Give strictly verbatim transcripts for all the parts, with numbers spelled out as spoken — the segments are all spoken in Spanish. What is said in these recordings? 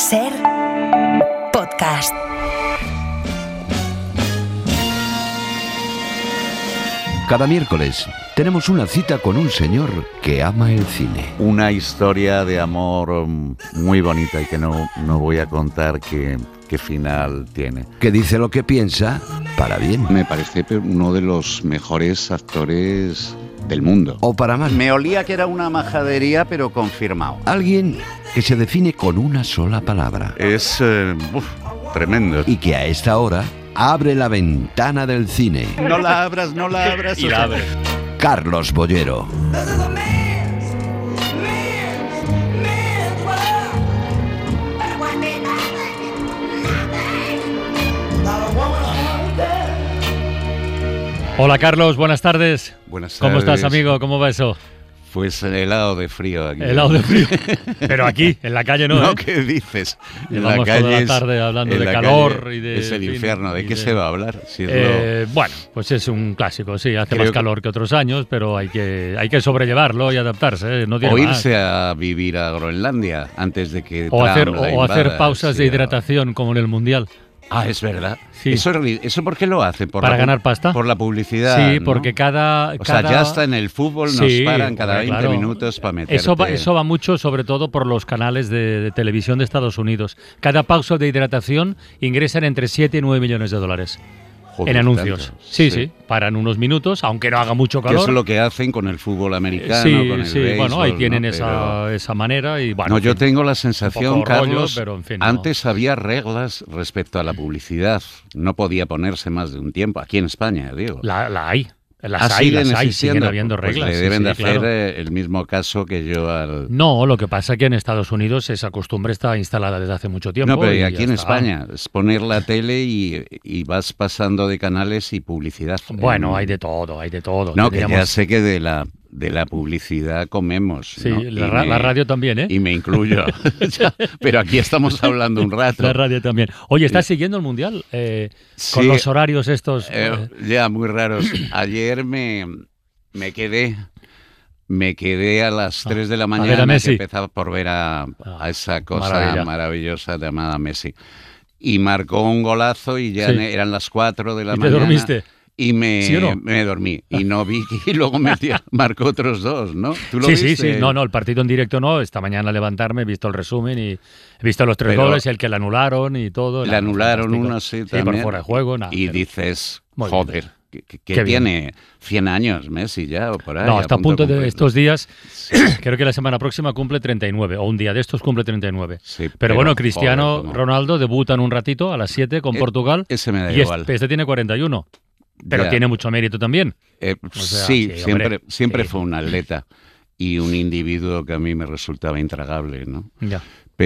Ser podcast. Cada miércoles tenemos una cita con un señor que ama el cine. Una historia de amor muy bonita y que no, no voy a contar qué, qué final tiene. Que dice lo que piensa para bien. Me parece uno de los mejores actores del mundo. O para mal. Me olía que era una majadería, pero confirmado. Alguien que se define con una sola palabra. Es eh, uf, tremendo. Y que a esta hora abre la ventana del cine. No la abras, no la abras. Y la abre. Carlos Bollero. Hola Carlos, buenas tardes. Buenas tardes. ¿Cómo estás, amigo? ¿Cómo va eso? Pues helado de frío aquí. Helado de frío. Pero aquí, en la calle no, No, ¿eh? ¿qué dices? En Llevamos la calle toda la es- tarde hablando en de la calor calle y de... Es el en fin, infierno. ¿De y qué de- se va a hablar? Si es lo- Eh, bueno, pues es un clásico, sí, hace Creo más que- calor que otros años, pero hay que, hay que sobrellevarlo y adaptarse, ¿eh? No tiene O más. irse a vivir a Groenlandia antes de que O Trump hacer, la o hacer invada, pausas sí, de a- hidratación como en el Mundial. Ah, es verdad. Sí. Eso, es ri- ¿Eso por qué lo hace? ¿Por ¿Para la pu- ganar pasta? Por la publicidad. Sí, ¿no? porque cada... O sea, cada- ya hasta en el fútbol nos Sí, paran cada hombre, veinte claro. minutos para meterte. Eso va, eso va mucho, sobre todo por los canales de, de televisión de Estados Unidos. Cada pausa de hidratación ingresan entre siete y nueve millones de dólares Joder, en anuncios. tanto. Sí, sí, paran unos minutos, aunque no haga mucho Que calor. eso es lo que hacen con el fútbol americano, sí, con el sí, béisbol, bueno, ahí tienen ¿no? esa, Pero- esa manera y bueno. no, en yo fin. tengo la sensación, poco rollo, Carlos, pero, en fin, no. antes había reglas respecto a la publicidad. No podía ponerse más de un tiempo. Aquí en España, digo. La, la hay. Las Ah, hay, siguen las hay, existiendo. siguen habiendo Pues reglas. le sí, deben sí, de hacer claro. eh, el mismo caso que yo al... No, lo que pasa es que en Estados Unidos esa costumbre está instalada desde hace mucho tiempo. No, pero y y aquí ya en está. España es poner la tele y, y vas pasando de canales y publicidad. Bueno, Eh, hay de todo, hay de todo. No, que ya Tendríamos- sé que de la de la publicidad comemos. Sí, ¿no? la, Y ra- me- la radio también, ¿eh? Y me incluyo. Ya, pero aquí estamos hablando un rato. La radio también. Oye, ¿estás siguiendo el Mundial? Eh, Con Sí, los horarios estos... eh, eh, ya, muy raros. Ayer me, me quedé. Me quedé a las tres de la ver a mañana, Messi. que empezaba por ver a, a esa cosa maravilla. maravillosa llamada Messi. Y marcó un golazo y ya Sí. ne- eran las cuatro de la ¿Y te mañana. dormiste? Y me, ¿Sí o no? me dormí. Y no vi que y luego metió, marcó otros dos, ¿no? ¿Tú lo Sí, sí, viste? sí. No, no, el partido en directo no. Esta mañana al levantarme he visto el resumen y he visto los tres Pero- goles, el que le anularon y todo. Le Nada, anularon fantástico. uno, sí, Sí, por también. fuera de juego, nada. Y pero- dices, Muy bien. joder, que, que- que Qué bien. tiene cien años Messi ya o por ahí. No, está a punto de cumplir. estos días, creo que la semana próxima cumple treinta y nueve, o un día de estos cumple treinta y nueve. Sí, Pero, bueno, joder, Cristiano cómo- Ronaldo debuta en un ratito a las siete con Eh, Portugal. Ese me da Y es- igual. este tiene cuarenta y uno. Pero Ya. tiene mucho mérito también. Eh, sea, sí, sí, siempre, hombre, siempre sí. fue un atleta y un individuo que a mí me resultaba intragable, ¿no? Ya.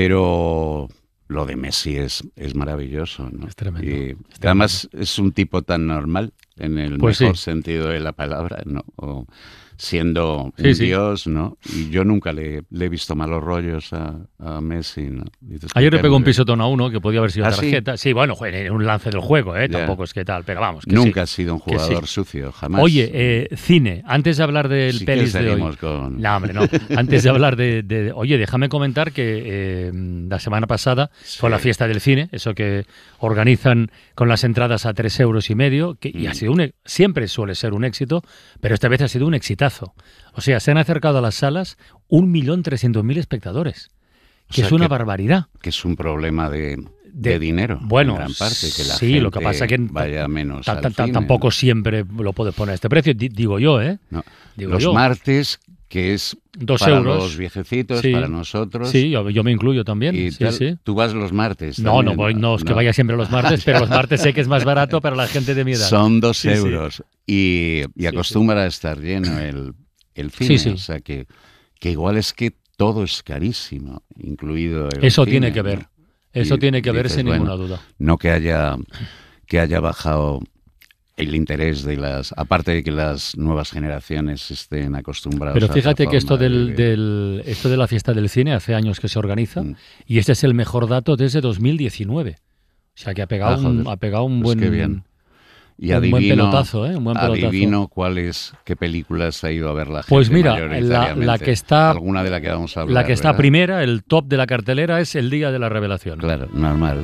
Pero lo de Messi es, es maravilloso, ¿no? Es tremendo, Y es además es un tipo tan normal en el Pues mejor sí. sentido de la palabra, ¿no? O siendo Sí, un sí. dios, ¿no? Y yo nunca le, le he visto malos rollos a, a Messi, ¿no? Dices, Ayer le qué pegó un muy bien. pisotón a uno que podía haber sido ¿Ah, sí? tarjeta. Sí, bueno, fue en un lance del juego, ¿eh? Ya. Tampoco es que tal, pero vamos. Que Nunca sí. ha sido un que sí. jugador sucio, jamás. Oye, eh, cine, antes de hablar del Sí que pelis de hoy. seguimos con- No, hombre, no. Antes de hablar de, de- Oye, déjame comentar que eh, la semana pasada fue la fiesta del cine, eso que organizan con las entradas a tres euros y medio, que y ha Mm. sido un, e- siempre suele ser un éxito, pero esta vez ha sido un exitazo. O sea, se han acercado a las salas un millón trescientos mil espectadores, O que sea es una que- barbaridad. que es un problema de, De- de dinero, bueno, en gran parte, que la sí, gente lo que pasa que vaya menos Ta- al ta- ta- cine, tampoco ¿no? siempre lo puedes poner a este precio, di- digo yo, ¿eh? No. Digo Los yo. martes, que es Dos para euros. los viejecitos, Sí. para nosotros. Sí, yo, yo me incluyo también. y sí, tal. sí. Tú vas los martes. No, también, no voy, no es que vaya siempre los martes, pero los martes sé que es más barato para la gente de mi edad. Son dos Sí, sí. euros. Y, y Sí, acostumbra a estar lleno el, el cine. Sí, sí. O sea que, que igual es que todo es carísimo, incluido el Eso cine, tiene que ¿no? ver. Eso Y tiene que ver dices, sin bueno, ninguna duda. No que haya, que haya bajado el interés de las... Aparte de que las nuevas generaciones estén acostumbradas Pero a fíjate otra que esto forma de del, vivir. del esto de la fiesta del cine hace años que se organiza Mm. y este es el mejor dato desde dos mil diecinueve. O sea que ha pegado Ah, un, joder. ha pegado un Pues buen qué bien. Y un adivino, buen pelotazo, ¿eh? Un buen pelotazo. Adivino cuáles, qué películas ha ido a ver la gente. Pues mira, la, mayoritariamente. la que está, alguna de la que vamos a hablar. la que está ¿verdad? primera, el top de la cartelera es El Día de la Revelación. Claro, normal.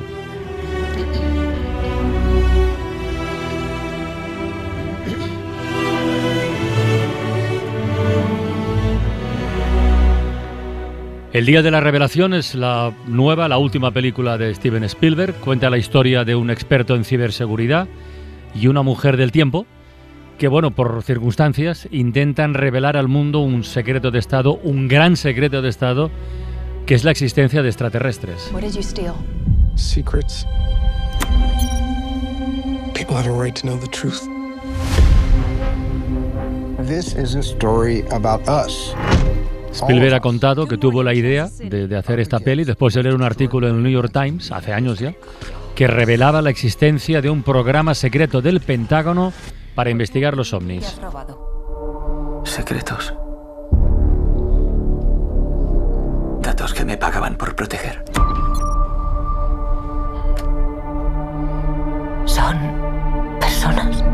El Día de la Revelación es la nueva, la última película de Steven Spielberg. Cuenta la historia de un experto en ciberseguridad y una mujer del tiempo que, bueno, por circunstancias, intentan revelar al mundo un secreto de Estado, un gran secreto de Estado, que es la existencia de extraterrestres. What did you steal? Secrets. People have a right to know the truth. This is a story about us. Spielberg ha contado que tuvo la idea de, de hacer esta peli después de leer un artículo en el New York Times, hace años ya, que revelaba la existencia de un programa secreto del Pentágono para investigar los ovnis. Secretos. Datos que me pagaban por proteger. Son personas.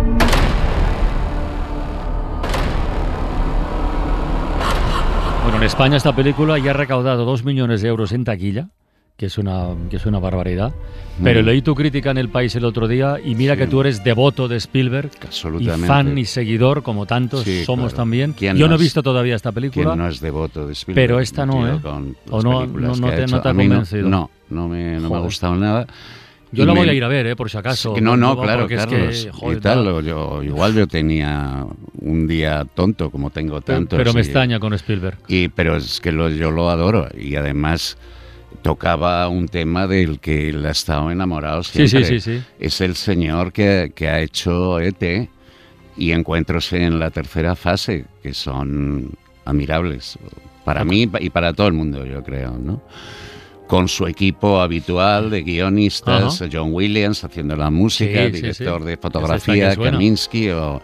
Bueno, en España esta película ya ha recaudado dos millones de euros en taquilla, que es una, que es una barbaridad. Pero mm. leí tu crítica en El País el otro día y mira sí. que tú eres devoto de Spielberg y fan y seguidor, como tantos sí, somos claro. también. Yo no, no he visto todavía esta película. ¿Quién no es devoto de Spielberg? Pero esta no, ¿eh? O no, no, no te, no te ha convencido. No, no me, no me ha gustado nada. Yo la me... voy a ir a ver, ¿eh? Por si acaso. No, no, no claro, Carlos. Es que, joder, y tal, yo, igual yo tenía un día tonto, como tengo tantos. Pero me y, extraña con Spielberg. Y, pero es que lo, yo lo adoro. Y además tocaba un tema del que él ha estado enamorado siempre. Sí, sí, sí, sí. Es el señor que, que ha hecho E T y Encuentros en la Tercera Fase, que son admirables. Para okay. mí y para todo el mundo, yo creo, ¿no? Con su equipo habitual de guionistas, uh-huh. John Williams haciendo la música, sí, director sí, sí. de fotografía, Kaminsky. O,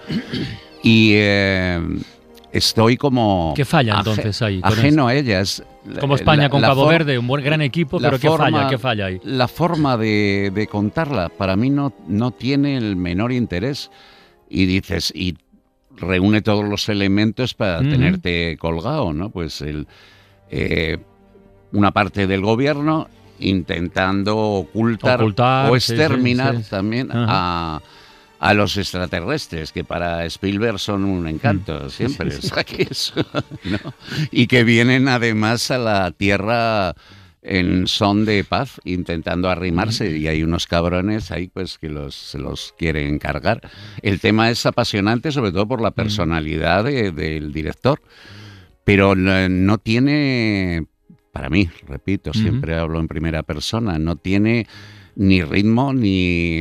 y eh, estoy como... ¿Qué falla entonces ahí? Ajeno a ellas. Como España la, con la Cabo for, Verde, un buen gran equipo, pero ¿qué forma, falla? ¿Qué falla ahí? La forma de, de contarla para mí no, no tiene el menor interés. Y dices, y reúne todos los elementos para uh-huh. tenerte colgado, ¿no? Pues el... Eh, una parte del gobierno intentando ocultar, ocultar o exterminar sí, sí, sí. también uh-huh. a, a los extraterrestres, que para Spielberg son un encanto, mm. siempre. Sí, sí. O sea, que eso, ¿no? Y que vienen además a la Tierra en son de paz, intentando arrimarse, mm. y hay unos cabrones ahí pues que los, se los quieren cargar. El tema es apasionante, sobre todo por la personalidad de, del director, pero no tiene... Para mí, repito, siempre uh-huh. hablo en primera persona, no tiene ni ritmo, ni,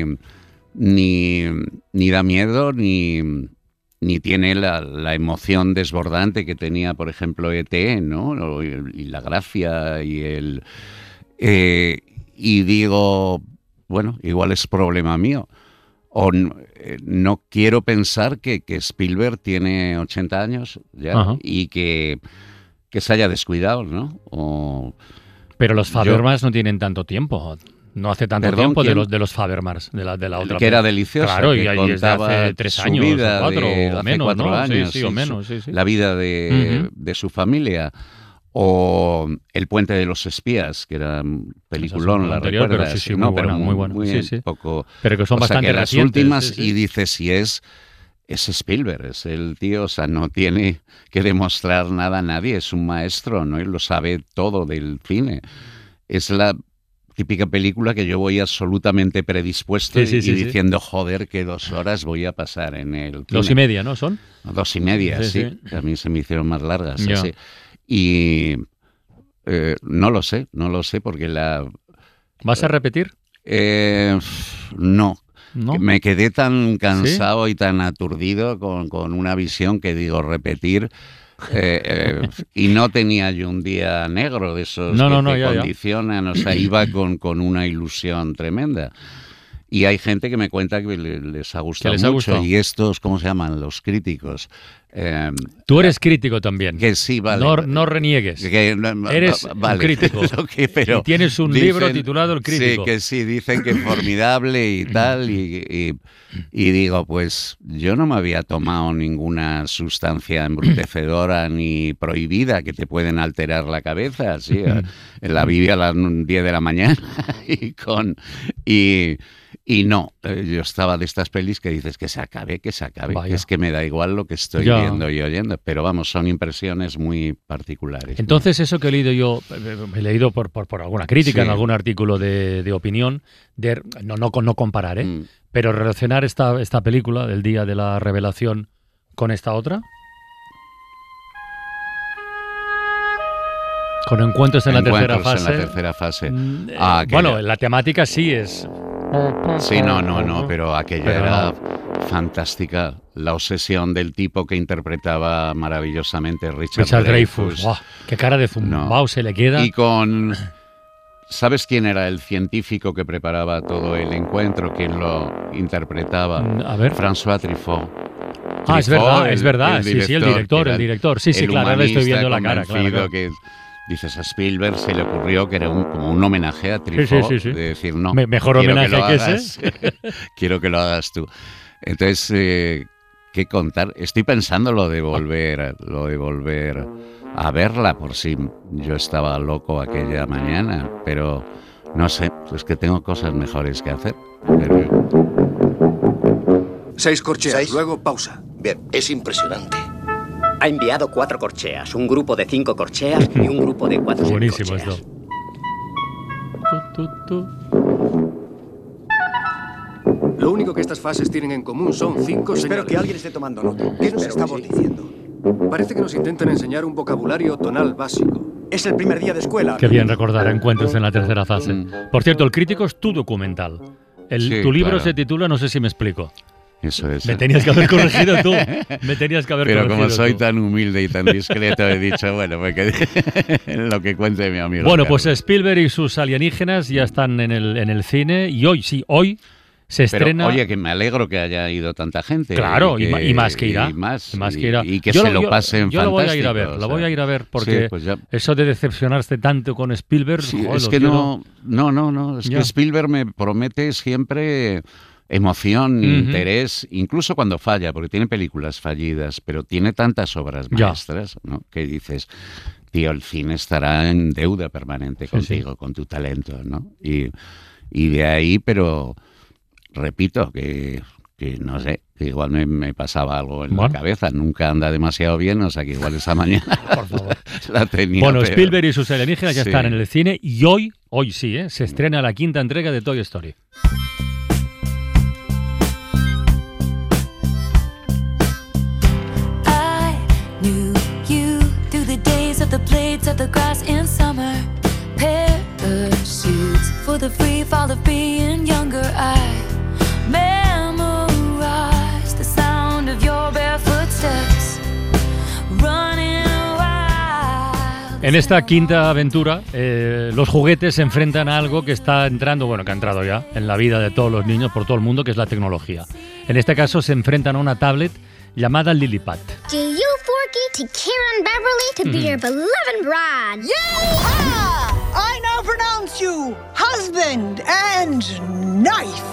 ni, ni da miedo, ni, ni tiene la, la emoción desbordante que tenía, por ejemplo, E T, ¿no? Y la gracia y el... Eh, y digo, bueno, igual es problema mío. O no, eh, no quiero pensar que, que Spielberg tiene ochenta años ya uh-huh. y que... que se haya descuidado, ¿no? O... Pero los Fabelmans yo... no tienen tanto tiempo. No hace tanto Perdón, tiempo ¿quién? de los de los Fabelmans, de la de la otra. Que era delicioso. Claro, y ahí desde hace tres años, vida o cuatro, de, o menos, cuatro ¿no? años, sí, sí, o menos, sí, sí. La vida de, uh-huh. de su familia. O El Puente de los Espías, que era un peliculón, la anterior, recuerdas. Pero sí, sí, no, muy buena, muy buena. Muy sí, sí. Poco, pero que son o bastante sea, que recientes. Las últimas, sí, sí. y dices si es... Es Spielberg, es el tío, o sea, no tiene que demostrar nada a nadie, es un maestro, ¿no? Él lo sabe todo del cine. Es la típica película que yo voy absolutamente predispuesto sí, sí, y, sí, y diciendo, sí. joder, que dos horas voy a pasar en el cine. Dos y media, ¿no? ¿Son? Dos y media, sí. sí. sí. A mí se me hicieron más largas. Yeah. Así. Y eh, no lo sé, no lo sé, porque la... ¿Vas a repetir? Eh, no. ¿No? Me quedé tan cansado ¿Sí? y tan aturdido con, con una visión que digo repetir eh, eh, y no tenía yo un día negro de esos no, que no, no, te ya, condicionan, ya. O sea, iba con, con una ilusión tremenda. Y hay gente que me cuenta que les ha gustado les ha mucho gustado? y estos, ¿cómo se llaman? Los críticos Eh, Tú eres crítico también. Que sí, vale. No, no reniegues. Que, no, eres vale, un crítico. que, pero y tienes un dicen, libro titulado El Crítico. Sí, que sí, dicen que es formidable y tal. Y, y, y digo, pues yo no me había tomado ninguna sustancia embrutecedora ni prohibida que te pueden alterar la cabeza. ¿Sí? La vi a las diez de la mañana y con... Y, Y no, eh, yo estaba de estas pelis que dices que se acabe, que se acabe, que es que me da igual lo que estoy ya. viendo y oyendo, pero vamos, son impresiones muy particulares. Entonces, ¿no? Eso que he leído yo, he leído por, por, por alguna crítica, sí. en algún artículo de, de opinión, de, no, no, no comparar, ¿eh? Mm. pero relacionar esta, esta película del Día de la Revelación con esta otra. Con encuentros en la tercera fase. en la tercera fase. Mm, eh, ah, bueno, la temática sí es... Sí, no, no, no, pero aquella pero era no. fantástica. La obsesión del tipo que interpretaba maravillosamente Richard, Richard Dreyfuss. Dreyfuss. Wow, qué cara de zumbao no. se le queda. Y con... ¿Sabes quién era el científico que preparaba todo el encuentro? ¿Quién lo interpretaba? A ver. François Truffaut. Ah, Truffaut, es verdad, el, es verdad. Sí, sí, el director, el director. Sí, sí, claro, ahora le estoy viendo la cara. Claro, claro. Que, dices, a Spielberg se le ocurrió que era un, como un homenaje a Truffaut, sí, sí, sí, sí. de decir, no, Me, mejor homenaje que, que ese. Quiero que lo hagas tú. Entonces, eh, ¿qué contar? Estoy pensando lo de volver, lo de volver a verla, por si yo estaba loco aquella mañana, pero no sé, es que tengo cosas mejores que hacer. Pero... Seis corcheas, ¿Seis? Luego pausa. Bien, es impresionante. Ha enviado cuatro corcheas, un grupo de cinco corcheas y un grupo de cuatro Buenísimo corcheas. esto. Tu, tu, tu. Lo único que estas fases tienen en común son cinco Espero señales. que alguien esté tomando nota. ¿Qué nos estamos sí. diciendo? Parece que nos intentan enseñar un vocabulario tonal básico. Es el primer día de escuela. Qué bien recordar encuentros en la tercera fase. Mm. Por cierto, El Crítico es tu documental. El, sí, tu libro claro. se titula, no sé si me explico. Eso es. Me tenías que haber corregido tú. Me tenías que haber Pero corregido como soy tú. tan humilde y tan discreto, he dicho, bueno, pues que lo que cuente mi amigo. Bueno, Carlos. pues Spielberg y sus alienígenas ya están en el, en el cine y hoy, sí, hoy se estrena... Pero, oye, que me alegro que haya ido tanta gente. Claro, y, que, y más que irá. Y más, y más que, irá. Y, y que yo se lo, lo pasen yo, yo fantástico. lo voy a ir a ver, o sea, lo voy a ir a ver porque sí, pues ya... eso de decepcionarse tanto con Spielberg... Sí, joder, es que quiero... no, no, no, no, es ya. que Spielberg me promete siempre... emoción, uh-huh. interés, incluso cuando falla, porque tiene películas fallidas, pero tiene tantas obras maestras, ¿no? Que dices, tío, el cine estará en deuda permanente contigo, sí, sí. con tu talento, ¿no? Y, y de ahí, pero repito, que, que no sé, que igual me, me pasaba algo en bueno. la cabeza, nunca anda demasiado bien, o sea que igual esa mañana Por favor. la tenía. Bueno, peor. Spielberg y sus alienígenas ya sí. están en el cine y hoy, hoy sí, ¿eh? se estrena la quinta entrega de Toy Story. The blades of the grass in summer, parachutes for the free fall of being younger. I memorize the sound of your barefoot steps, running wild. En esta quinta aventura, eh, los juguetes se enfrentan a algo que está entrando, bueno, que ha entrado ya en la vida de todos los niños por todo el mundo, que es la tecnología. En este caso se enfrentan a una tablet llamada Lilliput. Do you, Forky, to Karen Beverly to be your beloved bride? Yeah! I now pronounce you husband and knife.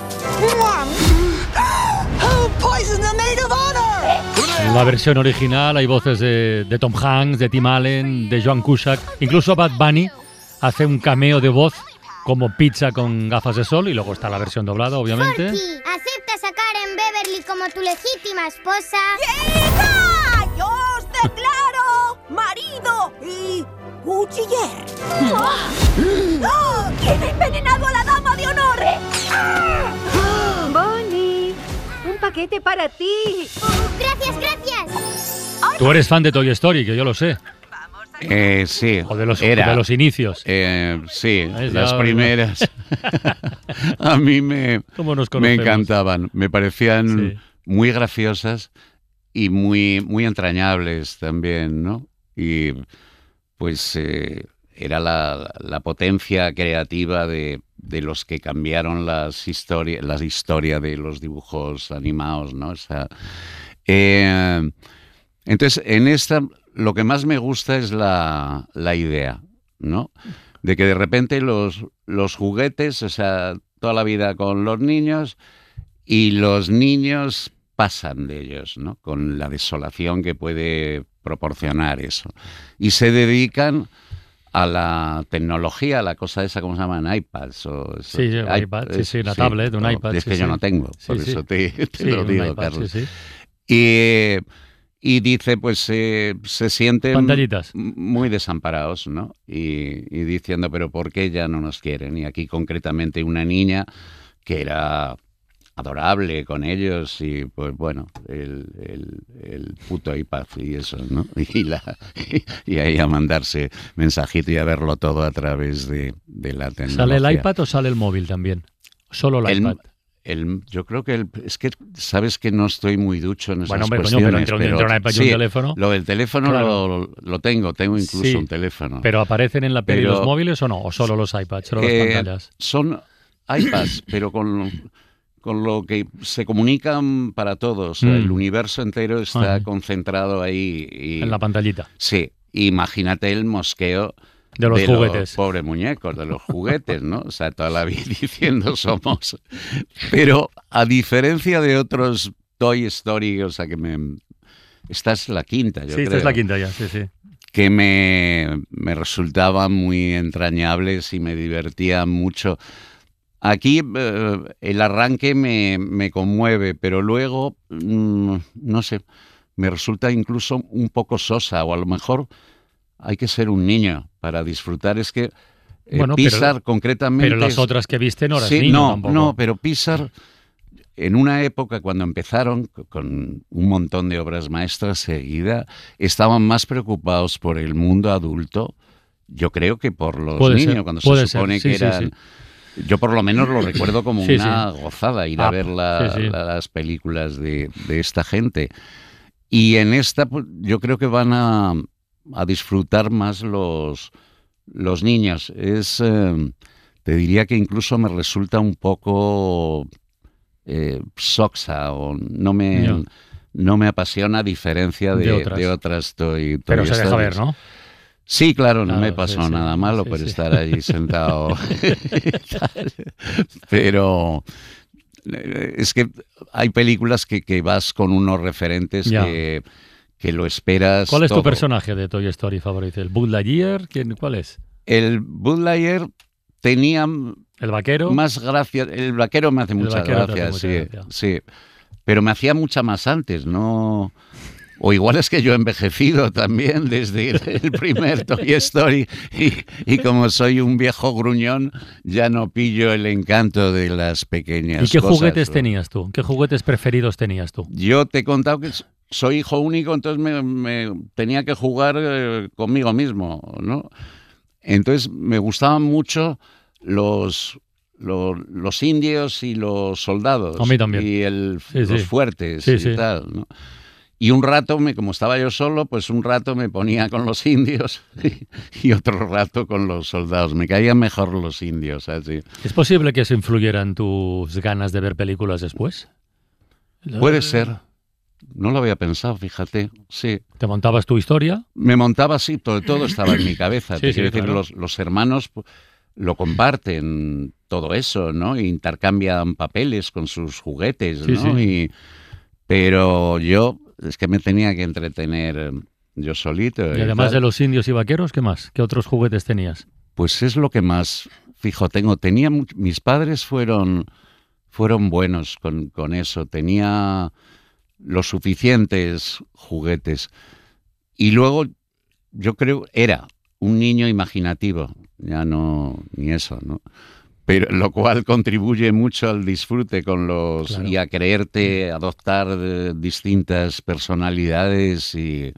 Who poisoned the maid of honor? En la versión original hay voces de, de Tom Hanks, de Tim Allen, de Joan Cusack, incluso Bad Bunny hace un cameo de voz como Pizza con gafas de sol y luego está la versión doblada, obviamente. Forky, ¿aceptas a Karen Beverly como tu legítima esposa? ¡Hija! ¡Yo os declaro marido y cuchiller! ¡Oh! ¿Quién ha envenenado a la dama de honor? Bonnie, un paquete para ti. Gracias, gracias. Tú eres fan de Toy Story, que yo lo sé. Eh, sí, o de los, era, de los inicios. Eh, sí, es las la, primeras a mí me, me encantaban, me parecían sí. muy graciosas y muy, muy entrañables también, ¿no? Y pues eh, era la, la potencia creativa de, de los que cambiaron las historias, la historia de los dibujos animados, ¿no? O sea, eh, Entonces, en esta, lo que más me gusta es la, la idea, ¿no? De que de repente los, los juguetes, o sea, toda la vida con los niños, y los niños pasan de ellos, ¿no? Con la desolación que puede proporcionar eso. Y se dedican a la tecnología, a la cosa esa, ¿cómo se llaman? iPads. O eso. Sí, sí, I, iPad, sí, sí, la sí, tablet, un iPad. Es que sí, yo sí. no tengo, por sí, eso sí. te, te sí, lo digo, iPad, Carlos. Sí, sí. Y, y dice, pues eh, se sienten Pantallitas. muy desamparados, ¿no? Y, y diciendo, pero ¿por qué ya no nos quieren? Y aquí concretamente una niña que era adorable con ellos y pues bueno, el, el, el puto iPad y eso, ¿no? Y, la, y, y ahí a mandarse mensajito y a verlo todo a través de, de la tecnología. ¿Sale el iPad o sale el móvil también? Solo el, el iPad. El, yo creo que el, es que sabes que no estoy muy ducho en esas bueno, hombre, cuestiones. Coño, pero entre, pero, entre un iPad sí, y un teléfono. Lo del teléfono claro. lo, lo tengo, tengo incluso sí, un teléfono. Pero aparecen en la peli pero, los móviles o no, o solo los iPads, solo eh, las pantallas. Son iPads, pero con, con lo que se comunican para todos. O sea, mm. el universo entero está Ajá. concentrado ahí. Y, en la pantallita. Sí, imagínate el mosqueo. De los de juguetes. Los pobres muñecos, de los juguetes, ¿no? O sea, toda la vida diciendo somos. Pero a diferencia de otros Toy Story, o sea, que me... Esta es la quinta, yo sí, creo. esta es la quinta ya, sí, sí. Que me, me resultaban muy entrañables y me divertían mucho. Aquí eh, el arranque me, me conmueve, pero luego, mmm, no sé, me resulta incluso un poco sosa, o a lo mejor... Hay que ser un niño para disfrutar. Es que eh, bueno, Pixar pero, concretamente... Pero las otras que viste no eras sí, niño no, tampoco. No, pero Pixar, en una época cuando empezaron, con un montón de obras maestras seguidas, estaban más preocupados por el mundo adulto, yo creo que por los puede niños, ser, cuando se supone ser. Sí, que eran... Sí, sí. Yo por lo menos lo recuerdo como sí, una sí. gozada, ir ah, a ver la, sí, sí. la, las películas de, de esta gente. Y en esta, pues, yo creo que van a... a disfrutar más los, los niños. Es, eh, te diría que incluso me resulta un poco eh, soxa o no me, no. no me apasiona a diferencia de, de otras, de otras toy, toy Pero se deja stories. ver, ¿no? Sí, claro, no claro, me pasó sí, sí, nada malo sí, por sí. estar allí sentado. Pero... es que hay películas que, que vas con unos referentes ya. que... que lo esperas. ¿Cuál es todo. tu personaje de Toy Story favorito? ¿El Buzz Lightyear? ¿Quién, ¿Cuál es? El Buzz Lightyear tenía... ¿El vaquero? Más gracia. El vaquero me hace mucha gracia, hace sí, mucha gracia. sí. Pero me hacía mucha más antes, ¿no? O igual es que yo he envejecido también desde el primer Toy Story y, y como soy un viejo gruñón, ya no pillo el encanto de las pequeñas ¿Y qué cosas, juguetes ¿no? tenías tú? ¿Qué juguetes preferidos tenías tú? Yo te he contado que... soy hijo único, entonces me, me tenía que jugar eh, conmigo mismo, ¿no? Entonces me gustaban mucho los, los, los indios y los soldados. A mí también. Y el, sí, los sí. fuertes sí, y sí. tal, ¿no? Y un rato, me, como estaba yo solo, pues un rato me ponía con los indios y otro rato con los soldados. Me caían mejor los indios, así. ¿Es posible que eso influyera en tus ganas de ver películas después? Puede ser. No lo había pensado, fíjate. Sí. ¿Te montabas tu historia? Me montaba así, todo, todo estaba en mi cabeza. Sí, Te sí, quiero decir, claro. los, los hermanos pues, lo comparten todo eso, ¿no? Intercambian papeles con sus juguetes, sí, ¿no? Sí. Y, pero yo, es que me tenía que entretener yo solito. Y además tal. de los indios y vaqueros, ¿qué más? ¿Qué otros juguetes tenías? Pues es lo que más, fijo, tengo. Tenía, mis padres fueron, fueron buenos con, con eso. Tenía... los suficientes juguetes. Y luego, yo creo, era un niño imaginativo, ya no, ni eso, ¿no? Pero lo cual contribuye mucho al disfrute con los claro. y a creerte, adoptar de, distintas personalidades y,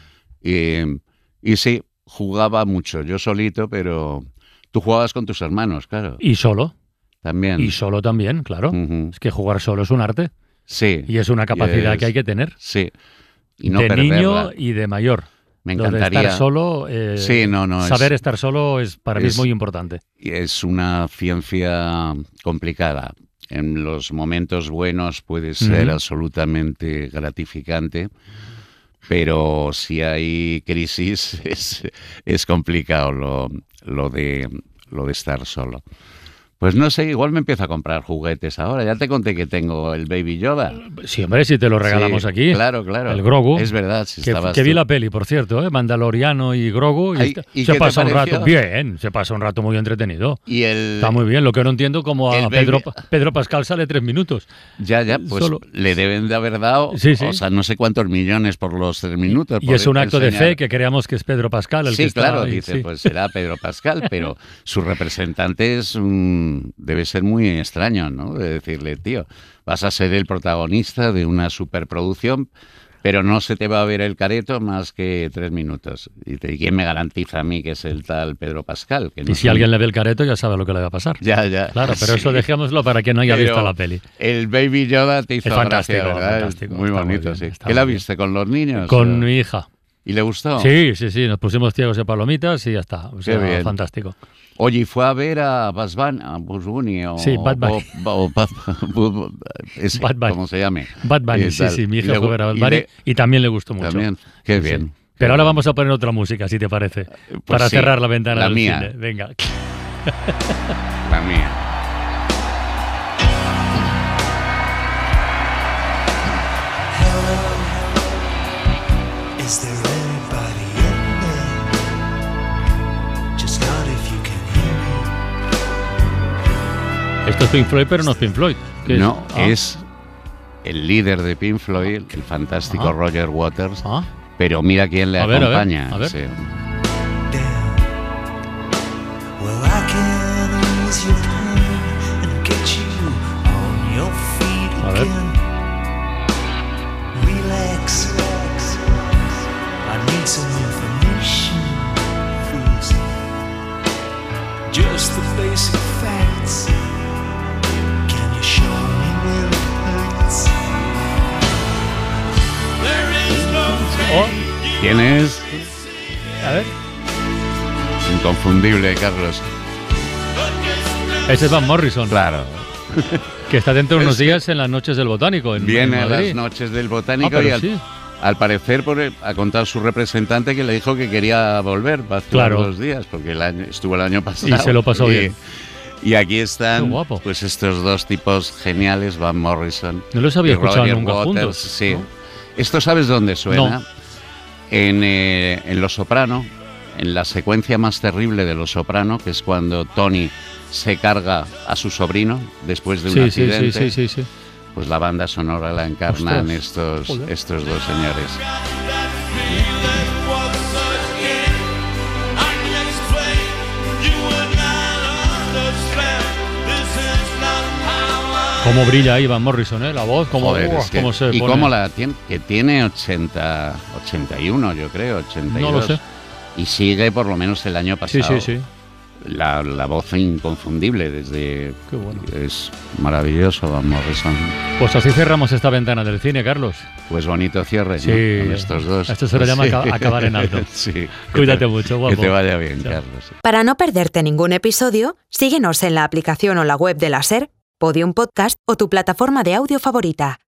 y, y sí, jugaba mucho, yo solito, pero tú jugabas con tus hermanos, claro. ¿Y solo? También. Y solo también, claro. Uh-huh. Es que jugar solo es un arte. Sí. Y es una capacidad es, que hay que tener. Sí. Y no de perderla. niño y de mayor. Me encantaría. Lo de estar solo, eh, sí, no, no, saber es, estar solo es para es, mí es muy importante. Es una ciencia complicada. En los momentos buenos puede ser uh-huh. absolutamente gratificante, pero si hay crisis es, es complicado lo, lo, de, lo de estar solo. Pues no sé, igual me empiezo a comprar juguetes ahora. Ya te conté que tengo el Baby Yoda. Sí, hombre, si te lo regalamos sí, aquí. Claro, claro. El Grogu. Es verdad, si que, estabas que vi tú. la peli, por cierto, ¿eh? Mandaloriano y Grogu. Y, Ay, está, ¿y se qué pasa te un pareció? rato bien, se pasa un rato muy entretenido. Y el, está muy bien. Lo que no entiendo como a el Pedro, baby... Pedro Pascal sale tres minutos. Ya, ya, pues Solo... le deben de haber dado, sí, sí. o sea, no sé cuántos millones por los tres minutos. Y es un acto enseñar. de fe que creamos que es Pedro Pascal el sí, que está claro, ahí, dice, sí. pues será Pedro Pascal, pero su representante es un, debe ser muy extraño, ¿no? De decirle, tío, vas a ser el protagonista de una superproducción, pero no se te va a ver el careto más que tres minutos. Y te, ¿quién me garantiza a mí que es el tal Pedro Pascal? Que no y si son... alguien le ve el careto ya sabe lo que le va a pasar. Ya, ya. Claro, pero sí. eso dejémoslo para quien no haya pero visto la peli. El Baby Yoda te hizo es fantástico, gracia, ¿verdad? fantástico. Muy está bonito, muy bien, sí. ¿Qué la bien. viste? ¿Con los niños? Con o... mi hija. ¿Y le gustó? Sí, sí, sí. Nos pusimos ciegos de palomitas y ya está. O sea, Qué bien. fantástico. Oye, ¿y fue a ver a Bugs Bunny, a Bugs Bunny o, sí, Bad Bunny. o, o, o ese, Bad Bunny. ¿cómo se llame? Bad Bunny, sí, sí, mi hija fue a ver a Bad Bunny y, le, y también le gustó mucho. También, qué sí, bien. Sí. Pero ahora vamos a poner otra música, si te parece, pues para sí, cerrar la ventana la del mía. cine. Venga. La mía. Is there anybody in there? Just not if you can hear me. Esto es Pink Floyd, pero no es Pink Floyd. No, es, ah. es el líder de Pink Floyd, el fantástico ah. Roger Waters. Ah. Pero mira quién le a acompaña. Ver, a ver, a ver. Sí. Well, I can ease your pain and get you on your feet a ver. again. Relax, relax. I need some information, please. Just the basic facts. Can you show me where it hurts? There is no oh. ¿Quién es? A ver. Inconfundible, Carlos. Ese es Van Morrison. Claro. Que está dentro de unos días en las noches del Botánico. En, Viene en a las noches del Botánico ah, y al, sí. al parecer por el, ha contado su representante que le dijo que quería volver para actuar claro. dos días, porque el año, estuvo el año pasado. Y se lo pasó y, bien. Y aquí están guapo. pues estos dos tipos geniales, Van Morrison. No los había y escuchado Roger nunca Waters, juntos. Sí. ¿No? ¿Esto sabes dónde suena? No. En, eh, en Los Soprano, en la secuencia más terrible de Los Soprano, que es cuando Tony se carga a su sobrino después de un sí, accidente. Sí, sí, sí, sí, sí. Pues la banda sonora la encarnan Ostras. estos, estos dos señores. Cómo brilla ahí Van Morrison, ¿eh? La voz, cómo, Joder, uh, es que, cómo se y pone. cómo la tiene, que tiene ochenta, ochenta y uno, yo creo, ochenta y dos. No lo sé. Y sigue por lo menos el año pasado. Sí, sí, sí. La, la voz inconfundible desde... Qué bueno. Es maravilloso, Van Morrison. Pues así cerramos esta ventana del cine, Carlos. Pues bonito cierre, sí, ¿no? Con estos dos. Esto se lo llama sí. acabar en alto. Sí. Cuídate te, mucho, guapo. Que te vaya bien, Chao. Carlos. Para no perderte ningún episodio, síguenos en la aplicación o la web de la SER, Podium Podcast o tu plataforma de audio favorita.